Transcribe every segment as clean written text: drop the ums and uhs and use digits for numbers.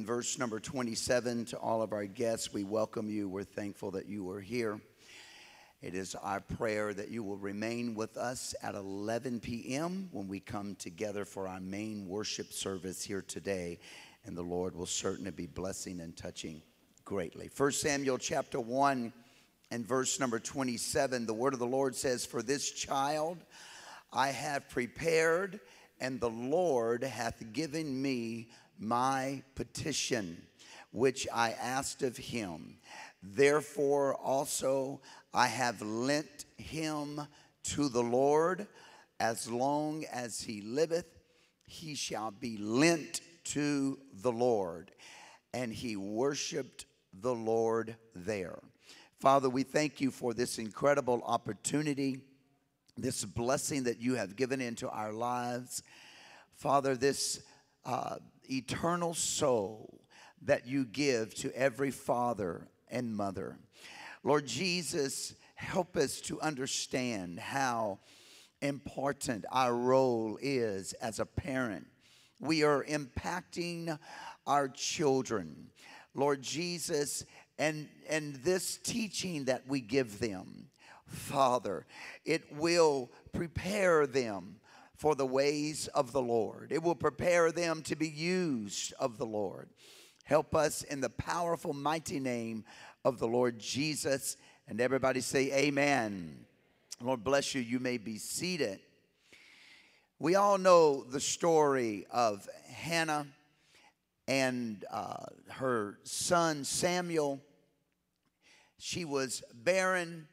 Verse number 27, to all of our guests, we welcome you. We're thankful that you are here. It is our prayer that you will remain with us at 11 p.m. when we come together for our main worship service here today. And the Lord will certainly be blessing and touching greatly. 1 Samuel chapter 1 and verse number 27, the word of the Lord says, "For this child I have prepared, and the Lord hath given me my petition, which I asked of him. Therefore also I have lent him to the Lord. As long as he liveth, he shall be lent to the Lord." And he worshiped the Lord there. Father, we thank you for this incredible opportunity, this blessing that you have given into our lives. Father, this eternal soul that you give to every father and mother. Lord Jesus, help us to understand how important our role is as a parent. We are impacting our children, Lord Jesus, and this teaching that we give them, Father, it will prepare them for the ways of the Lord. It will prepare them to be used of the Lord. Help us in the powerful, mighty name of the Lord Jesus. And everybody say amen. Lord bless you. You may be seated. We all know the story of Hannah and her son Samuel. She was barren,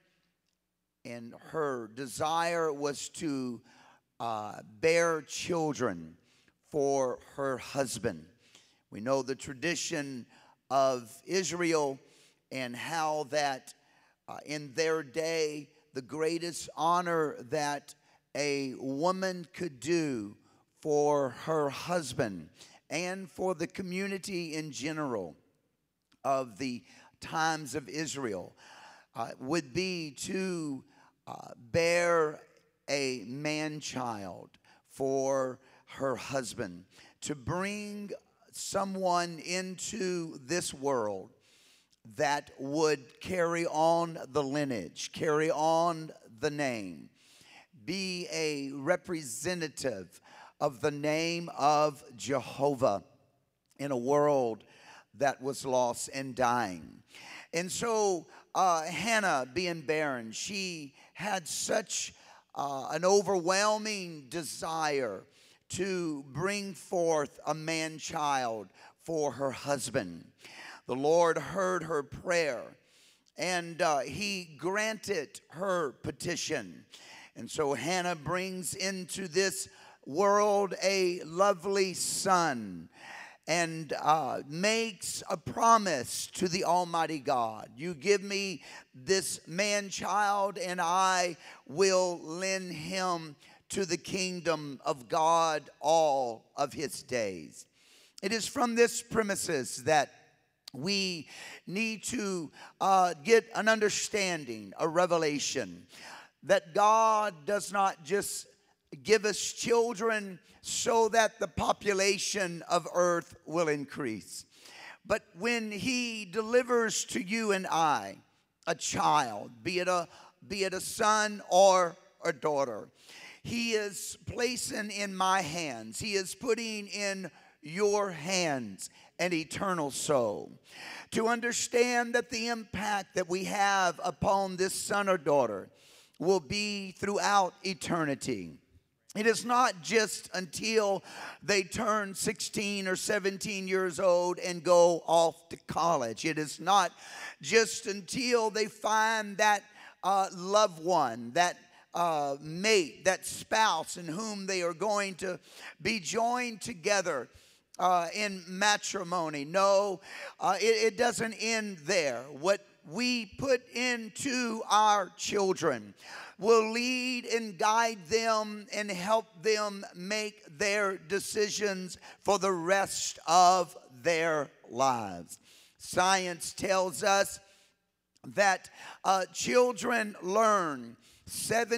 and her desire was to bear children for her husband. We know the tradition of Israel and how that in their day, the greatest honor that a woman could do for her husband and for the community in general of the times of Israel would be to bear a man-child for her husband, to bring someone into this world that would carry on the lineage, carry on the name, be a representative of the name of Jehovah in a world that was lost and dying. And so Hannah, being barren, she had such an overwhelming desire to bring forth a man-child for her husband. The Lord heard her prayer, and he granted her petition. And so Hannah brings into this world a lovely son, and makes a promise to the Almighty God. You give me this man-child, and I will lend him to the kingdom of God all of his days. It is from this premises that we need to get an understanding, a revelation, that God does not just give us children so that the population of earth will increase. But when he delivers to you and I a child, be it a son or a daughter, he is placing in my hands, he is putting in your hands an eternal soul. To understand that the impact that we have upon this son or daughter will be throughout eternity. It is not just until they turn 16 or 17 years old and go off to college. It is not just until they find that loved one, that mate, that spouse in whom they are going to be joined together in matrimony. No, it doesn't end there. What we put into our children will lead and guide them and help them make their decisions for the rest of their lives. Science tells us that children learn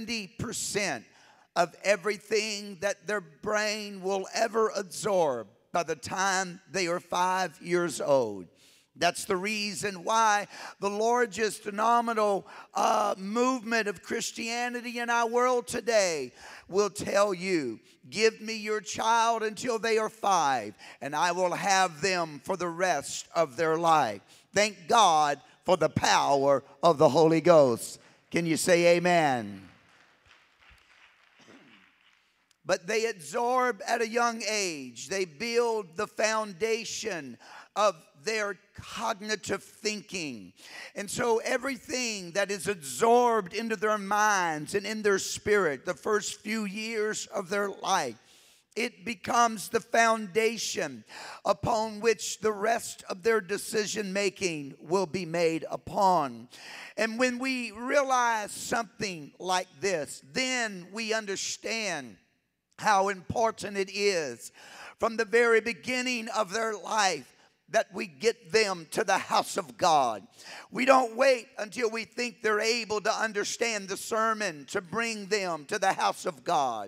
70% of everything that their brain will ever absorb by the time they are 5 years old. That's the reason why the largest phenomenal movement of Christianity in our world today will tell you, give me your child until they are 5, and I will have them for the rest of their life. Thank God for the power of the Holy Ghost. Can you say amen? But they absorb at a young age. They build the foundation of their cognitive thinking. And so everything that is absorbed into their minds and in their spirit the first few years of their life, it becomes the foundation upon which the rest of their decision making will be made upon. And when we realize something like this, then we understand how important it is from the very beginning of their life that we get them to the house of God. We don't wait until we think they're able to understand the sermon to bring them to the house of God.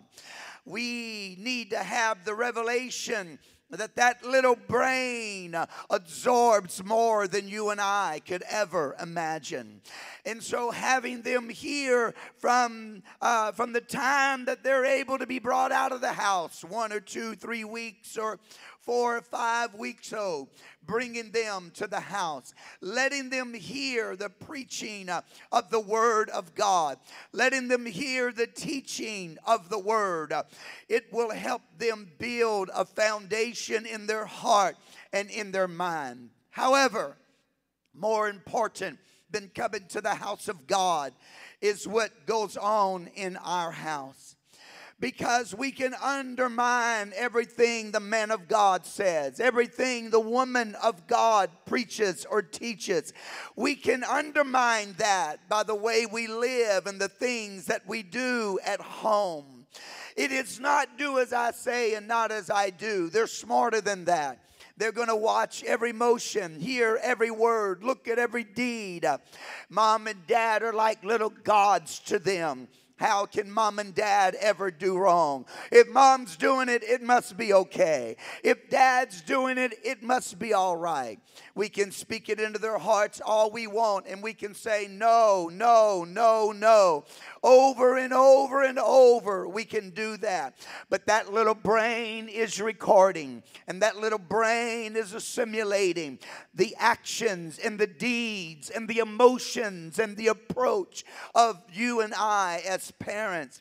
We need to have the revelation that little brain absorbs more than you and I could ever imagine. And so having them here from the time that they're able to be brought out of the house, 1 or 2, 3 weeks or 4 or 5 weeks old, bringing them to the house, letting them hear the preaching of the Word of God, letting them hear the teaching of the Word. It will help them build a foundation in their heart and in their mind. However, more important than coming to the house of God is what goes on in our house. Because we can undermine everything the man of God says, everything the woman of God preaches or teaches. We can undermine that by the way we live and the things that we do at home. It is not do as I say and not as I do. They're smarter than that. They're going to watch every motion, hear every word, look at every deed. Mom and dad are like little gods to them. How can mom and dad ever do wrong? If mom's doing it, it must be okay. If dad's doing it, it must be all right. We can speak it into their hearts all we want, and we can say no, no, no, no. Over and over and over, we can do that. But that little brain is recording, and that little brain is assimilating the actions and the deeds and the emotions and the approach of you and I as parents.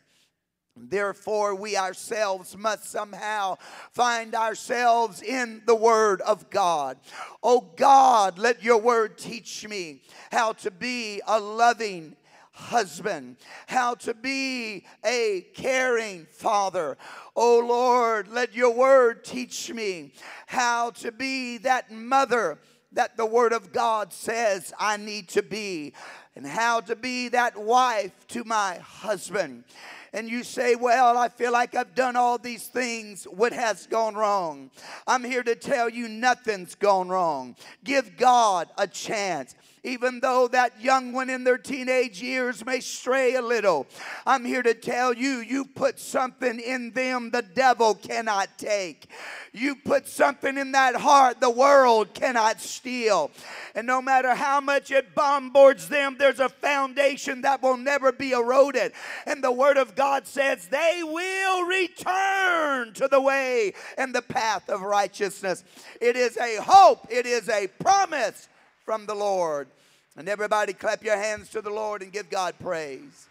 Therefore, we ourselves must somehow find ourselves in the Word of God. Oh God, let your Word teach me how to be a loving husband, how to be a caring father. Oh Lord, let your Word teach me how to be that mother that the Word of God says I need to be, and how to be that wife to my husband. And you say, well, I feel like I've done all these things. What has gone wrong? I'm here to tell you nothing's gone wrong. Give God a chance. Even though that young one in their teenage years may stray a little, I'm here to tell you, you put something in them the devil cannot take. You put something in that heart the world cannot steal. And no matter how much it bombards them, there's a foundation that will never be eroded. And the Word of God says they will return to the way and the path of righteousness. It is a hope. It is a promise from the Lord. And everybody clap your hands to the Lord and give God praise.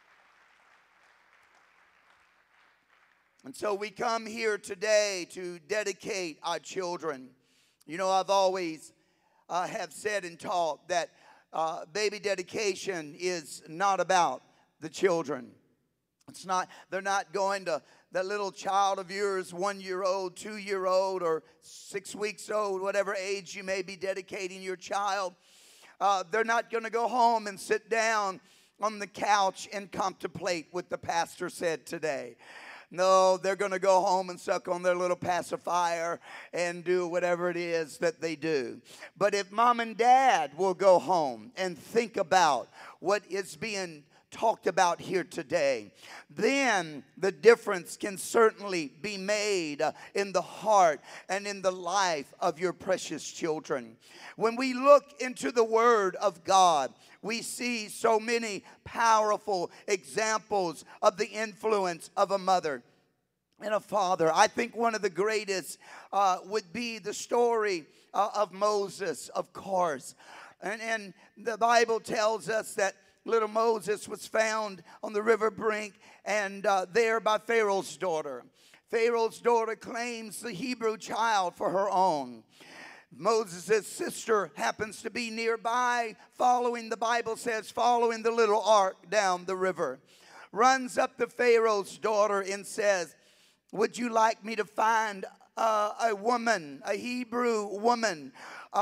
And so we come here today to dedicate our children. You know, I've always have said and taught that baby dedication is not about the children. It's not, they're not going to that little child of yours, 1-year-old, 2-year-old, or 6 weeks old, whatever age you may be dedicating your child. They're not going to go home and sit down on the couch and contemplate what the pastor said today. No, they're going to go home and suck on their little pacifier and do whatever it is that they do. But if mom and dad will go home and think about what is being talked about here today, then the difference can certainly be made in the heart and in the life of your precious children. When we look into the Word of God, we see so many powerful examples of the influence of a mother and a father. I think one of the greatest would be the story of Moses, of course. And the Bible tells us that little Moses was found on the river brink and there by Pharaoh's daughter. Pharaoh's daughter claims the Hebrew child for her own. Moses' sister happens to be nearby, the Bible says, following the little ark down the river. Runs up to Pharaoh's daughter and says, would you like me to find a woman, a Hebrew woman,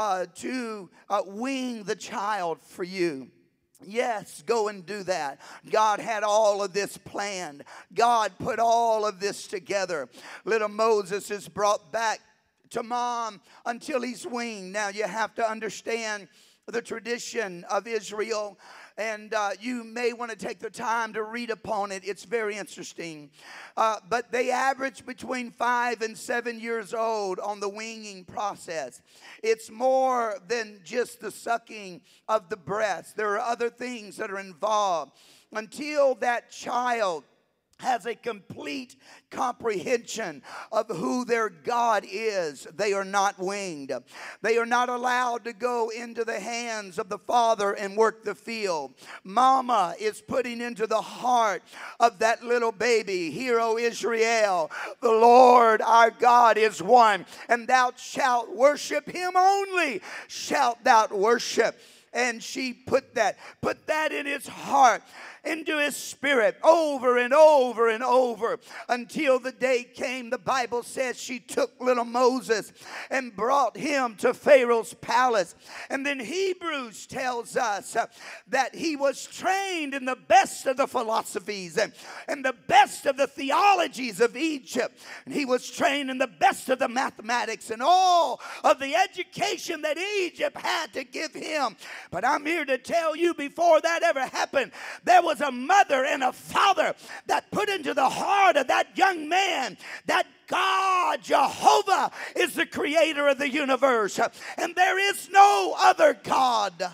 to wean the child for you? Yes, go and do that. God had all of this planned. God put all of this together. Little Moses is brought back to mom until he's weaned. Now you have to understand the tradition of Israel, and you may want to take the time to read upon it. It's very interesting. But they average between 5 and 7 years old on the weaning process. It's more than just the sucking of the breast. There are other things that are involved. Until that child has a complete comprehension of who their God is, they are not weaned. They are not allowed to go into the hands of the father and work the field. Mama is putting into the heart of that little baby, hear, O Israel, the Lord our God is one, and thou shalt worship him only, shalt thou worship. And she put that in his heart, into his spirit, over and over and over, until the day came. The Bible says she took little Moses and brought him to Pharaoh's palace. And then Hebrews tells us that he was trained in the best of the philosophies and the best of the theologies of Egypt. And he was trained in the best of the mathematics and all of the education that Egypt had to give him. But I'm here to tell you, before that ever happened, there was a mother and a father that put into the heart of that young man that God, Jehovah, is the creator of the universe, and there is no other God.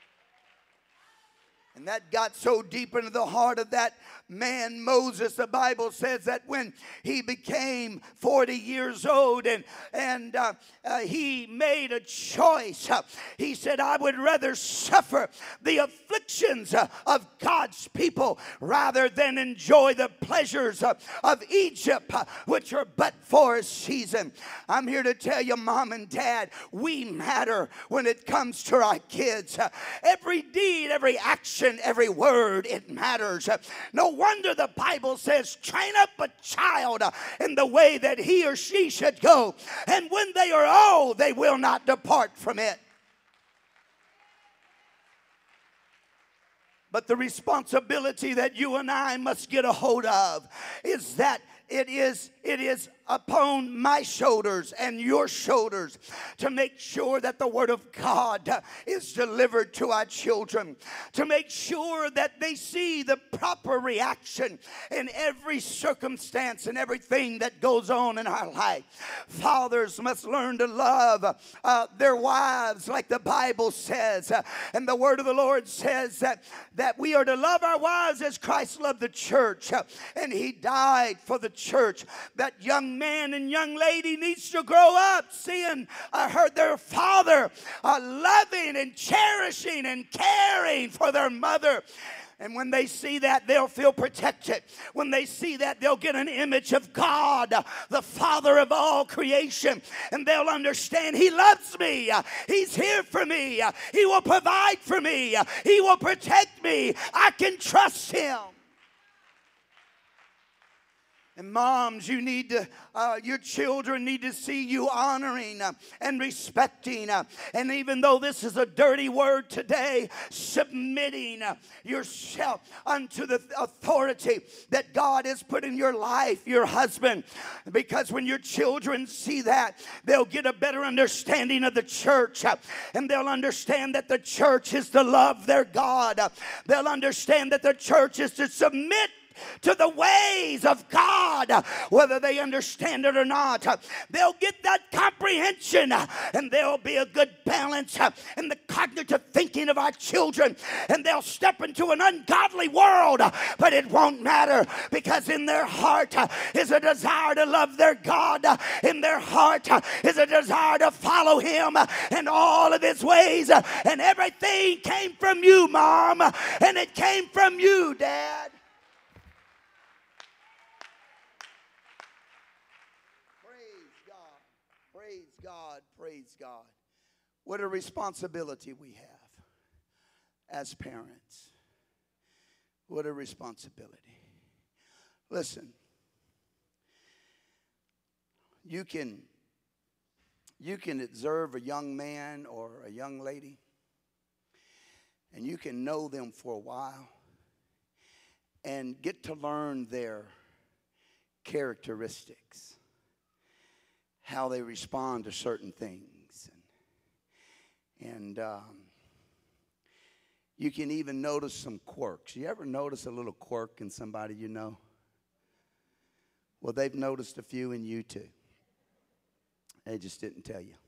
And that got so deep into the heart of that man, Moses. The Bible says that when he became 40 years old and he made a choice, he said, I would rather suffer the afflictions of God's people rather than enjoy the pleasures of Egypt, which are but for a season. I'm here to tell you, Mom and Dad, we matter when it comes to our kids. Every deed, every action, every word, it matters. No wonder the Bible says, train up a child in the way that he or she should go, and when they are old, they will not depart from it. But the responsibility that you and I must get a hold of is that it is upon my shoulders and your shoulders to make sure that the Word of God is delivered to our children, to make sure that they see the proper reaction in every circumstance and everything that goes on in our life. Fathers must learn to love their wives like the Bible says, and the Word of the Lord says that we are to love our wives as Christ loved the church, and He died for the church. That young man and young lady needs to grow up seeing their father loving and cherishing and caring for their mother. And when they see that, they'll feel protected. When they see that, they'll get an image of God, the Father of all creation. And they'll understand He loves me. He's here for me. He will provide for me. He will protect me. I can trust Him. And moms, you need to, your children need to see you honoring and respecting. And even though this is a dirty word today, submitting yourself unto the authority that God has put in your life, your husband. Because when your children see that, they'll get a better understanding of the church. And they'll understand that the church is to love their God. They'll understand that the church is to submit to the ways of God, whether they understand it or not. They'll get that comprehension, and there'll be a good balance in the cognitive thinking of our children, and they'll step into an ungodly world, but it won't matter, because in their heart is a desire to love their God. In their heart is a desire to follow Him in all of His ways, and everything came from you, Mom, and it came from you, Dad. Praise God. What a responsibility we have as parents. What a responsibility. Listen, you can observe a young man or a young lady, and you can know them for a while and get to learn their characteristics, how they respond to certain things. And you can even notice some quirks. You ever notice a little quirk in somebody you know? Well, they've noticed a few in you too. They just didn't tell you.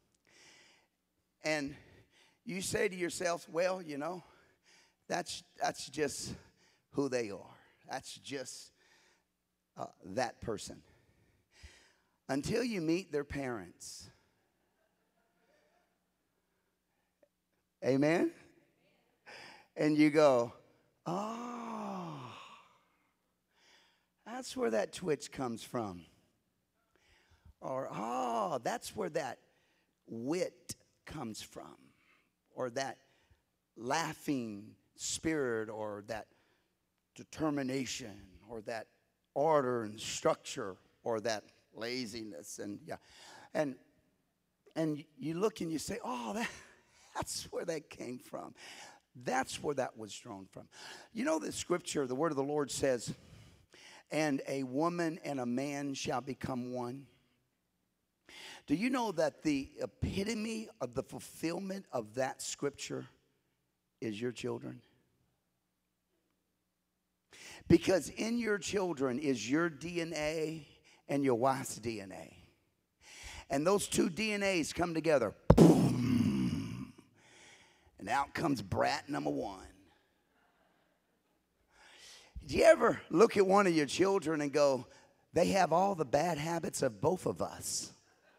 And you say to yourself, well, you know, that's just who they are. That's just that person. Until you meet their parents. Amen? And you go, oh, that's where that twitch comes from. Or, oh, that's where that wit comes from. Or that laughing spirit, or that determination, or that order and structure, or that laziness. And yeah, and you look and you say, oh, that's where that came from. That's where that was drawn from. You know, the scripture, the word of the Lord says, and a woman and a man shall become one. Do you know that the epitome of the fulfillment of that scripture is your children? Because in your children is your DNA and your wife's DNA. And those two DNAs come together. Boom. And out comes brat number one. Do you ever look at one of your children and go, they have all the bad habits of both of us?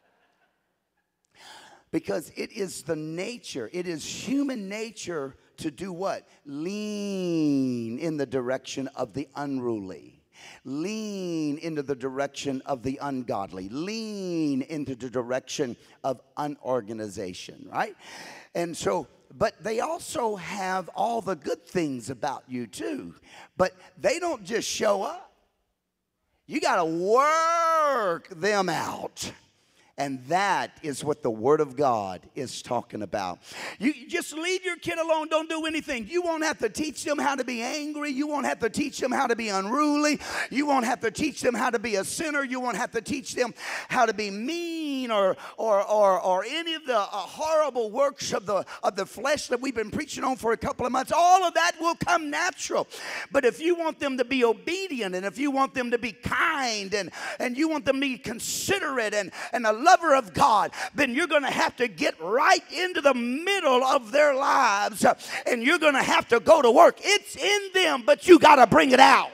Because it is the nature, it is human nature to do what? Lean in the direction of the unruly. Lean into the direction of the ungodly. Lean into the direction of unorganization, right? And so, but they also have all the good things about you too. But they don't just show up. You got to work them out. And that is what the Word of God is talking about. You just leave your kid alone. Don't do anything. You won't have to teach them how to be angry. You won't have to teach them how to be unruly. You won't have to teach them how to be a sinner. You won't have to teach them how to be mean or any of the horrible works of the flesh that we've been preaching on for a couple of months. All of that will come natural. But if you want them to be obedient, and if you want them to be kind, and you want them to be considerate and a lover of God, then you're going to have to get right into the middle of their lives, and you're going to have to go to work. It's in them, but you got to bring it out.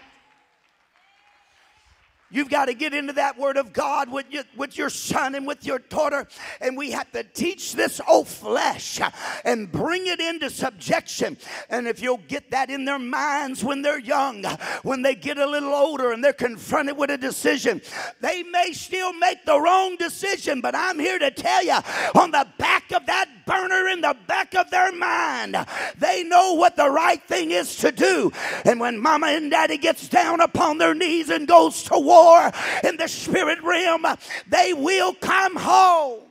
You've got to get into that Word of God with your son and with your daughter. And we have to teach this old flesh and bring it into subjection. And if you'll get that in their minds when they're young, when they get a little older and they're confronted with a decision, they may still make the wrong decision. But I'm here to tell you, on the back of that burner in the the back of their mind, they know what the right thing is to do. And when mama and daddy gets down upon their knees and goes to war in the spirit realm, they will come home.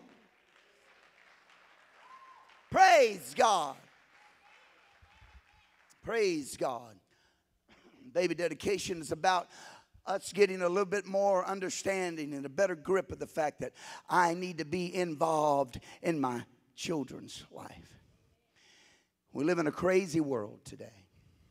Praise God. Praise God. Baby dedication is about us getting a little bit more understanding and a better grip of the fact that I need to be involved in my children's life. We live in a crazy world today.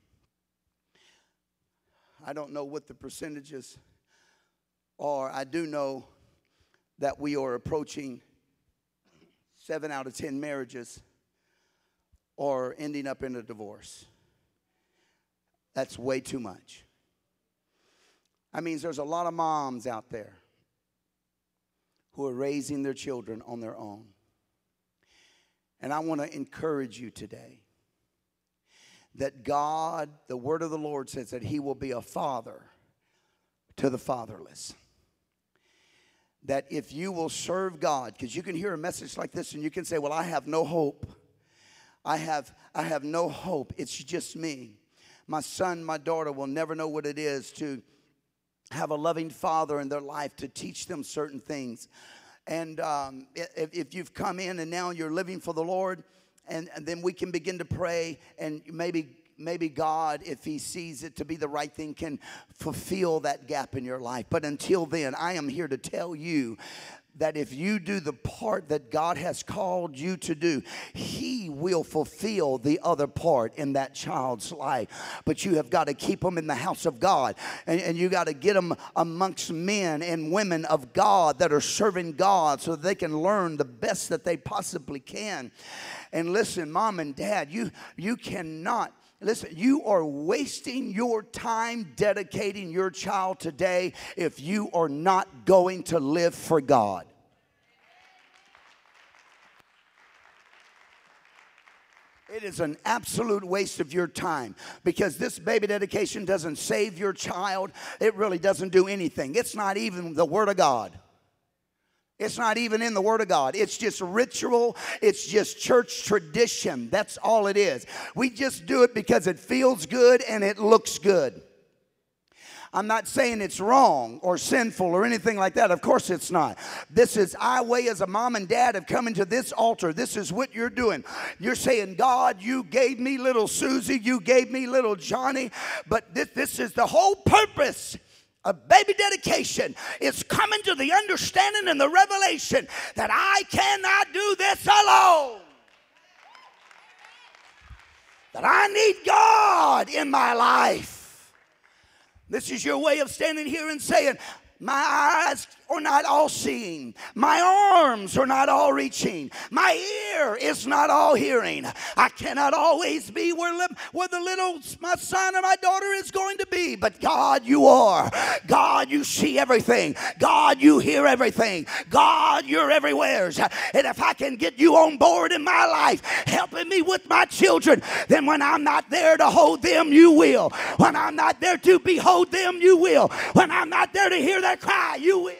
I don't know what the percentages are. I do know that we are approaching 7 out of 10 marriages are ending up in a divorce. That's way too much. That means there's a lot of moms out there who are raising their children on their own. And I want to encourage you today that God, the word of the Lord says that he will be a father to the fatherless. That if you will serve God, because you can hear a message like this and you can say, well, I have no hope. I have no hope. It's just me. My son, my daughter will never know what it is to have a loving father in their life to teach them certain things. And if you've come in and now you're living for the Lord, and then we can begin to pray, and maybe God, if he sees it to be the right thing, can fulfill that gap in your life. But until then, I am here to tell you that if you do the part that God has called you to do, he will fulfill the other part in that child's life. But you have got to keep them in the house of God. And you got to get them amongst men and women of God that are serving God so that they can learn the best that they possibly can. And listen, mom and dad, you cannot. Listen, you are wasting your time dedicating your child today if you are not going to live for God. It is an absolute waste of your time, because this baby dedication doesn't save your child. It really doesn't do anything. It's not even the Word of God. It's not even in the Word of God. It's just ritual. It's just church tradition. That's all it is. We just do it because it feels good and it looks good. I'm not saying it's wrong or sinful or anything like that. Of course it's not. This is our way as a mom and dad of coming to this altar. This is what you're doing. You're saying, God, you gave me little Susie. You gave me little Johnny. But this is the whole purpose. A baby dedication is coming to the understanding and the revelation that I cannot do this alone. That I need God in my life. This is your way of standing here and saying, my eyes are not all seeing. My arms are not all reaching. My ear is not all hearing. I cannot always be where my son or my daughter is going to be. But God, you are. God, you see everything. God, you hear everything. God, you're everywhere. And if I can get you on board in my life, helping me with my children, then when I'm not there to hold them, you will. When I'm not there to behold them, you will. When I'm not there to hear their cry, you will.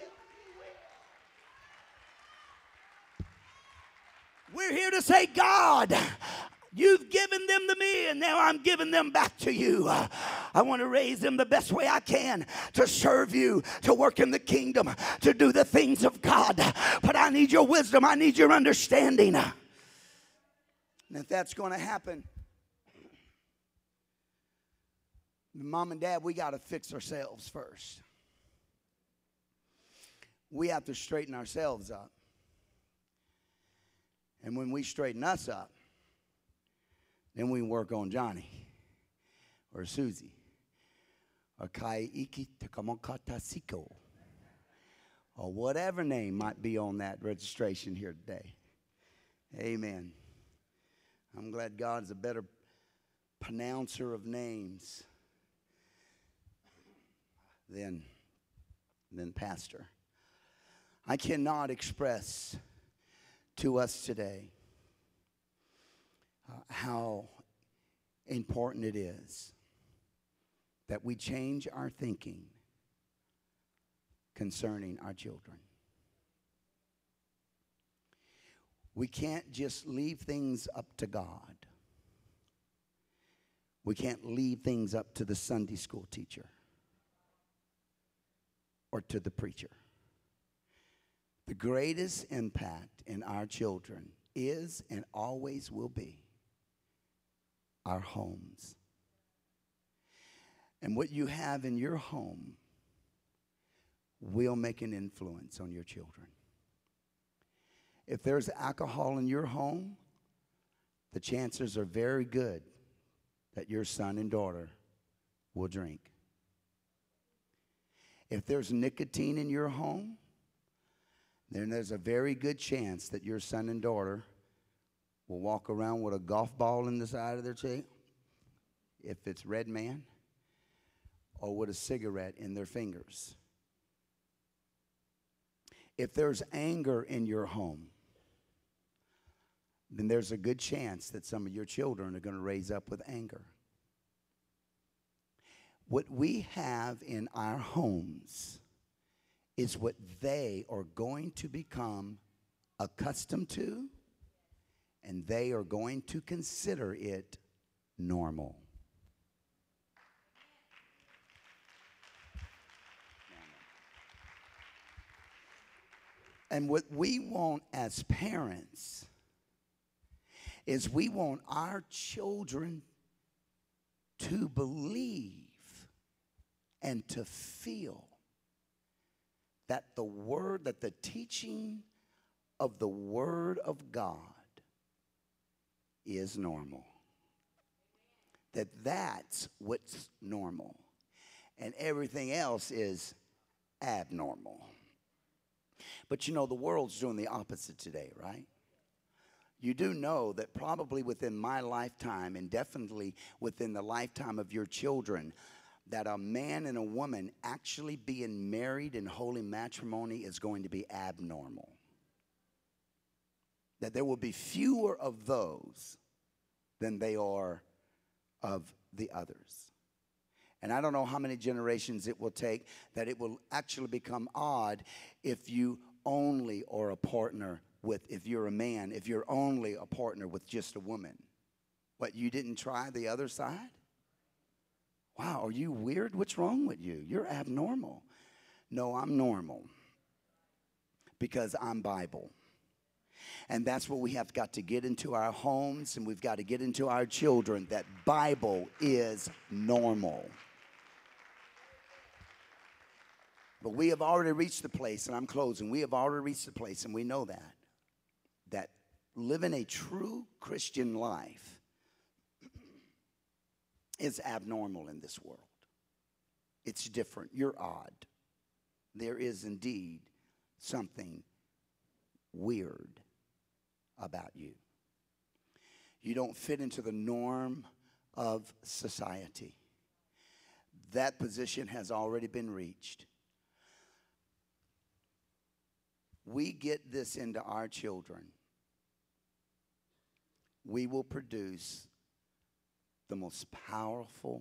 We're here to say, God, you've given them to me, and now I'm giving them back to you. I want to raise them the best way I can to serve you, to work in the kingdom, to do the things of God. But I need your wisdom. I need your understanding. And if that's going to happen, mom and dad, we got to fix ourselves first. We have to straighten ourselves up. And when we straighten us up, then we work on Johnny or Susie or Kaiki Takamokatasiko or whatever name might be on that registration here today. Amen. I'm glad God's a better pronouncer of names than pastor. I cannot express to us today how important it is that we change our thinking concerning our children. We can't just leave things up to God. We can't leave things up to the Sunday school teacher or to the preacher. The greatest impact in our children is and always will be our homes. And what you have in your home will make an influence on your children. If there's alcohol in your home, the chances are very good that your son and daughter will drink. If there's nicotine in your home, then there's a very good chance that your son and daughter will walk around with a golf ball in the side of their cheek, if it's Red Man, or with a cigarette in their fingers. If there's anger in your home, then there's a good chance that some of your children are going to raise up with anger. What we have in our homes is what they are going to become accustomed to, and they are going to consider it normal. And what we want as parents is we want our children to believe and to feel that the teaching of the Word of God is normal. That's what's normal. And everything else is abnormal. But you know, the world's doing the opposite today, right? You do know that probably within my lifetime, and definitely within the lifetime of your children, that a man and a woman actually being married in holy matrimony is going to be abnormal. That there will be fewer of those than they are of the others. And I don't know how many generations it will take that it will actually become odd if you only are a partner with, if you're a man, if you're only a partner with just a woman. What, you didn't try the other side? Wow, are you weird? What's wrong with you? You're abnormal. No, I'm normal because I'm Bible. And that's what we have got to get into our homes, and we've got to get into our children, that Bible is normal. But we have already reached the place, and I'm closing, we have already reached the place, and we know that living a true Christian life is abnormal in this world. It's different. You're odd. There is indeed something weird about you. You don't fit into the norm of society. That position has already been reached. We get this into our children, we will produce the most powerful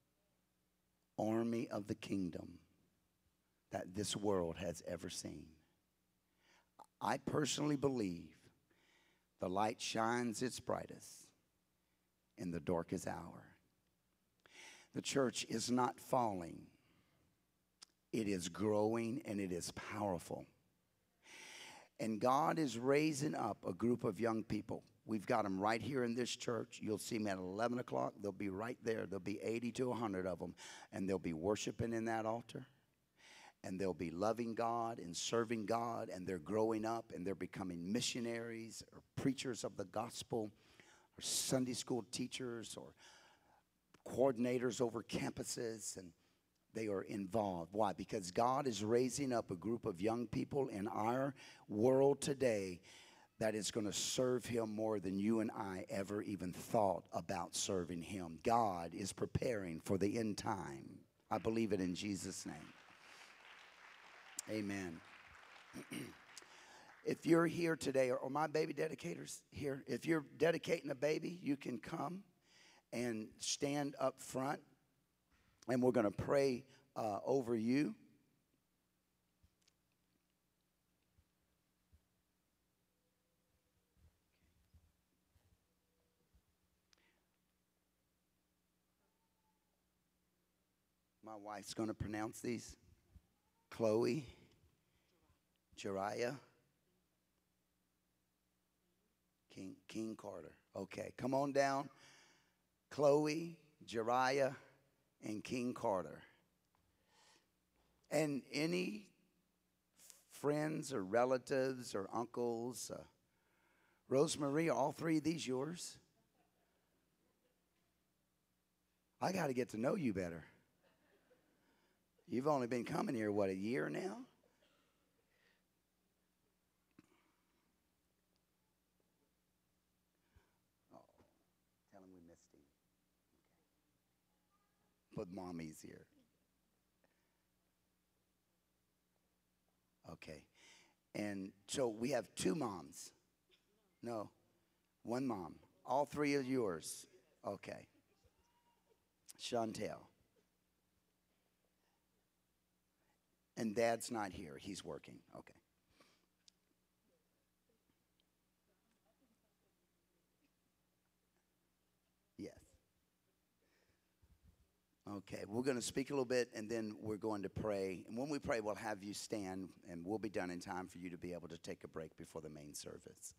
army of the kingdom that this world has ever seen. I personally believe the light shines its brightest in the darkest hour. The church is not falling. It is growing, and it is powerful. And God is raising up a group of young people. We've got them right here in this church. You'll see them at 11 o'clock. They'll be right there. There'll be 80 to 100 of them. And they'll be worshiping in that altar. And they'll be loving God and serving God. And they're growing up, and they're becoming missionaries or preachers of the gospel or Sunday school teachers or coordinators over campuses. And they are involved. Why? Because God is raising up a group of young people in our world today that is going to serve Him more than you and I ever even thought about serving Him. God is preparing for the end time. I believe it in Jesus' name. Amen. If you're here today, or my baby dedicators here, if you're dedicating a baby, you can come and stand up front. And we're going to pray over you. my wife's going to pronounce these. Chloe, Jeriah, King Carter. Okay, come on down. Chloe, Jeriah, and King Carter. And any friends or relatives or uncles, Rosemary, are all three of these yours? I got to get to know you better. You've only been coming here, what, a year now? Oh, tell him we missed him. Okay. But Mommy's here. Okay. And so we have two moms. No, one mom. All three are yours. Okay. Chantel. And Dad's not here. He's working. Okay. Yes. Okay. We're going to speak a little bit, and then we're going to pray. And when we pray, we'll have you stand, and we'll be done in time for you to be able to take a break before the main service.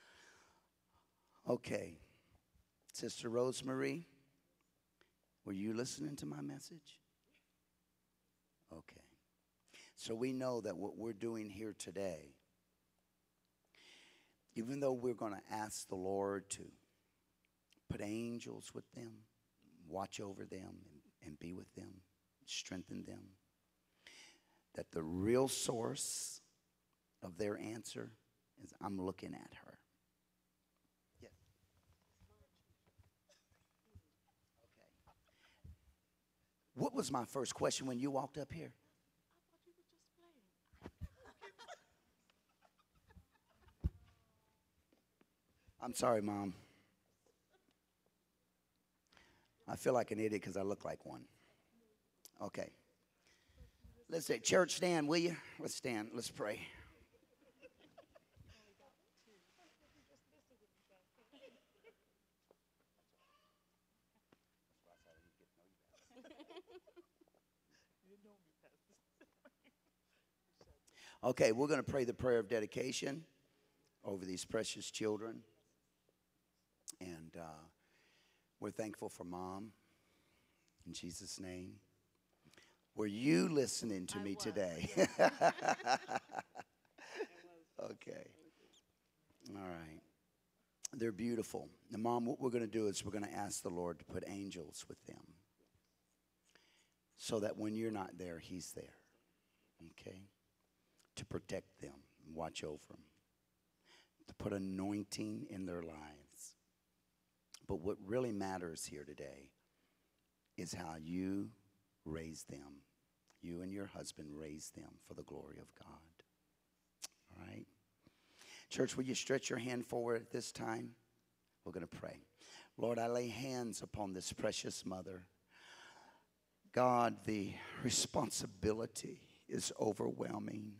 Okay. Sister Rosemary. Were you listening to my message? Okay. So we know that what we're doing here today, even though we're going to ask the Lord to put angels with them, watch over them, and be with them, strengthen them, that the real source of their answer is I'm looking at her. What was my first question when you walked up here? I thought you were just playing. I'm sorry, Mom. I feel like an idiot because I look like one. Okay. Let's say, church, stand, will you? Let's stand. Let's pray. Okay, we're going to pray the prayer of dedication over these precious children. And we're thankful for Mom. In Jesus' name. Were you listening to me today? Yes. Okay. All right. They're beautiful. Now, Mom, what we're going to do is we're going to ask the Lord to put angels with them so that when you're not there, He's there. Okay? To protect them, watch over them, to put anointing in their lives. But what really matters here today is how you raise them. You and your husband raise them for the glory of God. All right? Church, will you stretch your hand forward at this time? We're going to pray. Lord, I lay hands upon this precious mother. God, the responsibility is overwhelming.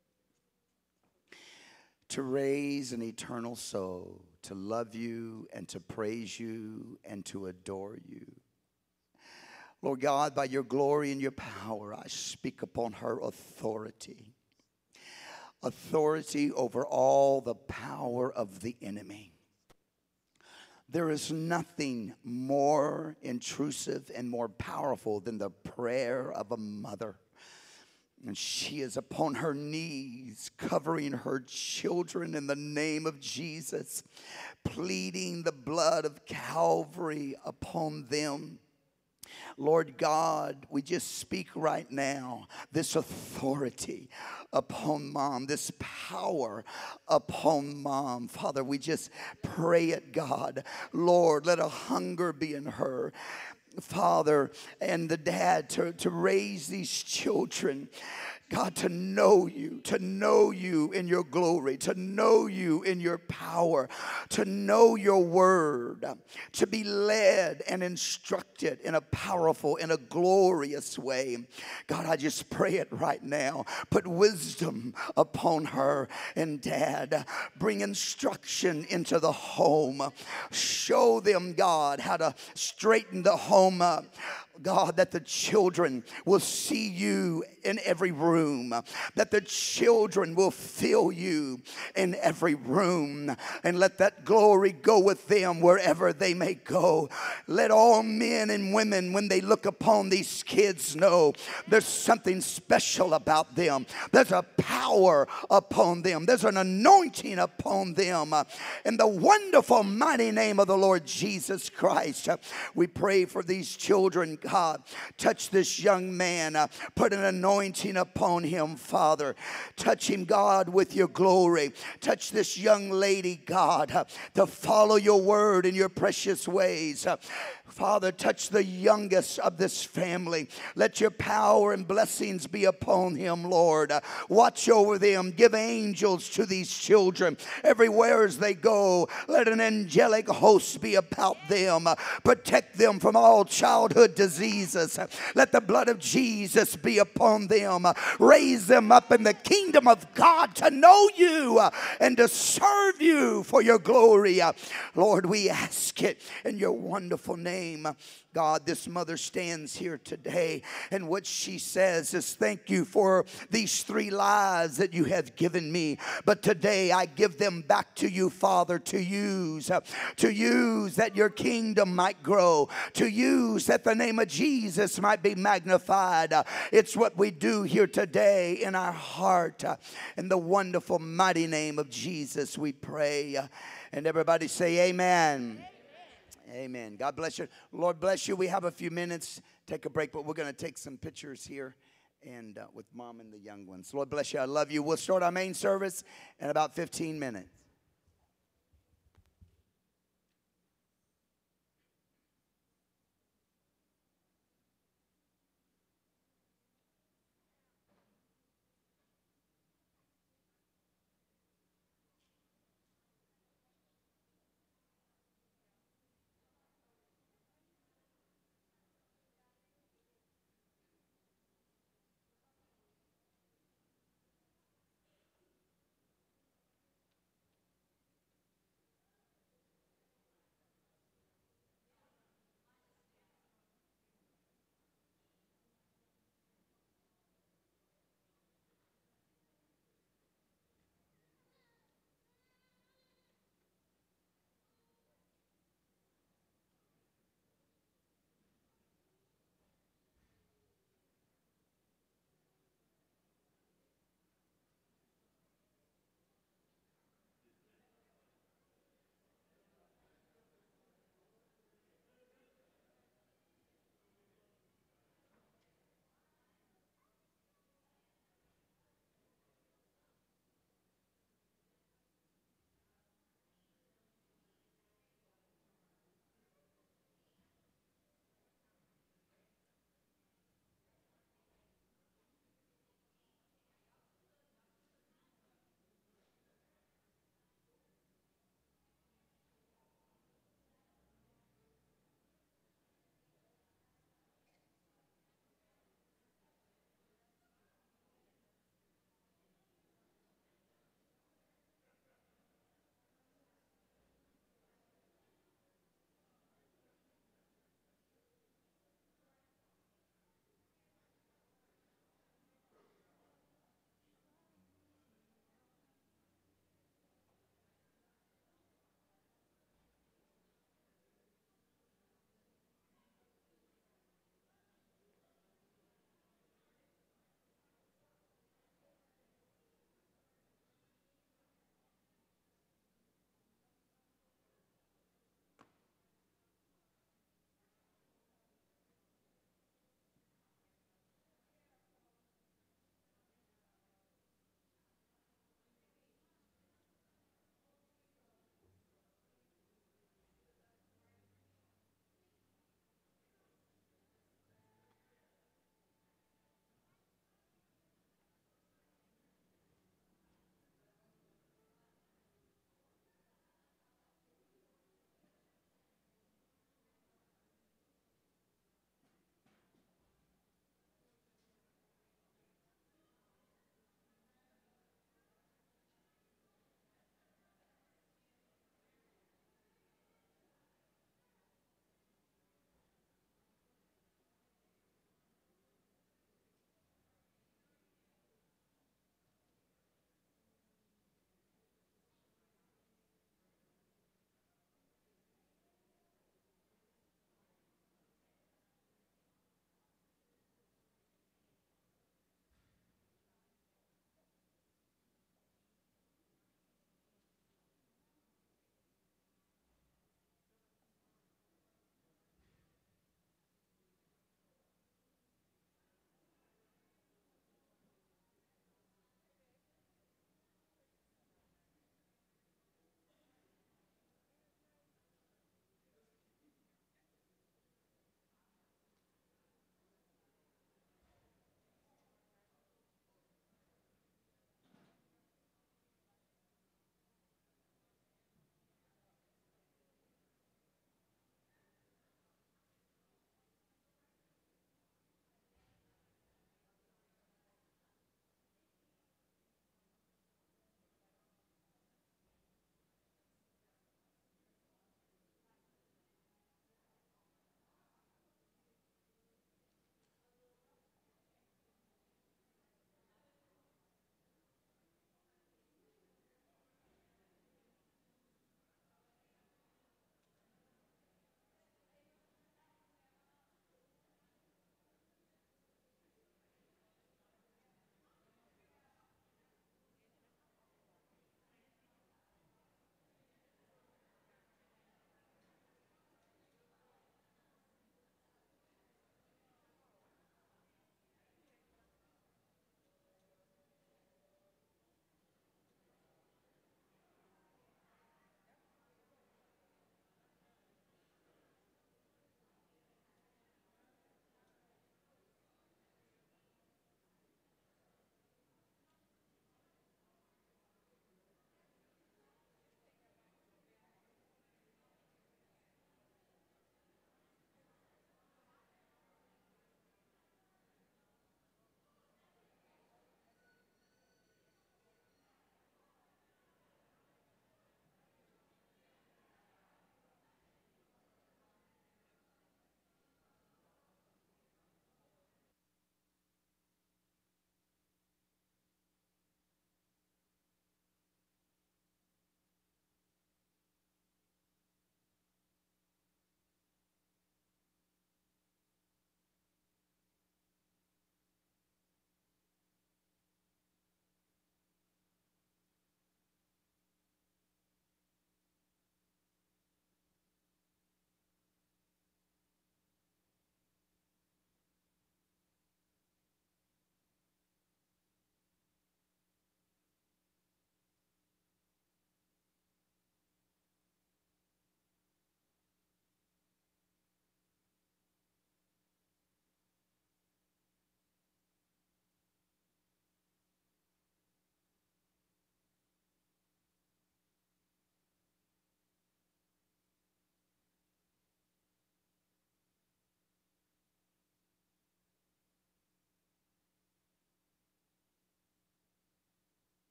To raise an eternal soul, to love you and to praise you and to adore you. Lord God, by your glory and your power, I speak upon her authority. Authority over all the power of the enemy. There is nothing more intrusive and more powerful than the prayer of a mother. And she is upon her knees, covering her children in the name of Jesus, pleading the blood of Calvary upon them. Lord God, we just speak right now this authority upon Mom, this power upon Mom. Father, we just pray it, God. Lord, let a hunger be in her. Father, and the dad to raise these children, God, to know you in your glory, to know you in your power, to know your word, to be led and instructed in a powerful, in a glorious way. God, I just pray it right now. Put wisdom upon her. And Dad, bring instruction into the home. Show them, God, how to straighten the home home. God, that the children will see you in every room, that the children will feel you in every room, and let that glory go with them wherever they may go. Let all men and women, when they look upon these kids, know there's something special about them. There's a power upon them. There's an anointing upon them. In the wonderful, mighty name of the Lord Jesus Christ, we pray for these children. God, touch this young man. Put an anointing upon him, Father. Touch him, God, with your glory. Touch this young lady, God, to follow your word in your precious ways. Father, touch the youngest of this family. Let your power and blessings be upon him, Lord. Watch over them. Give angels to these children. Everywhere as they go, let an angelic host be about them. Protect them from all childhood diseases. Let the blood of Jesus be upon them. Raise them up in the kingdom of God to know you and to serve you for your glory. Lord, we ask it in your wonderful name. God, this mother stands here today, and what she says is, thank you for these 3 lives that you have given me. But today I give them back to you, Father, to use that your kingdom might grow, to use that the name of Jesus might be magnified. It's what we do here today in our heart. In the wonderful, mighty name of Jesus, we pray. And everybody say amen. Amen. God bless you. Lord bless you. We have a few minutes. Take a break, but we're going to take some pictures here and with Mom and the young ones. Lord bless you. I love you. We'll start our main service in about 15 minutes.